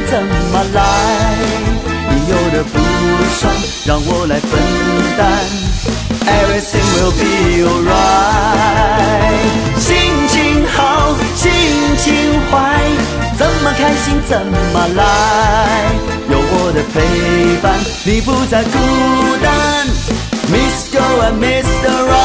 怎么来？你有的不爽，让我来分担。Everything will be alright。心情好，心情坏，怎么开心怎么来。有我的陪伴，你不再孤单。Miss Go and Mr. Right。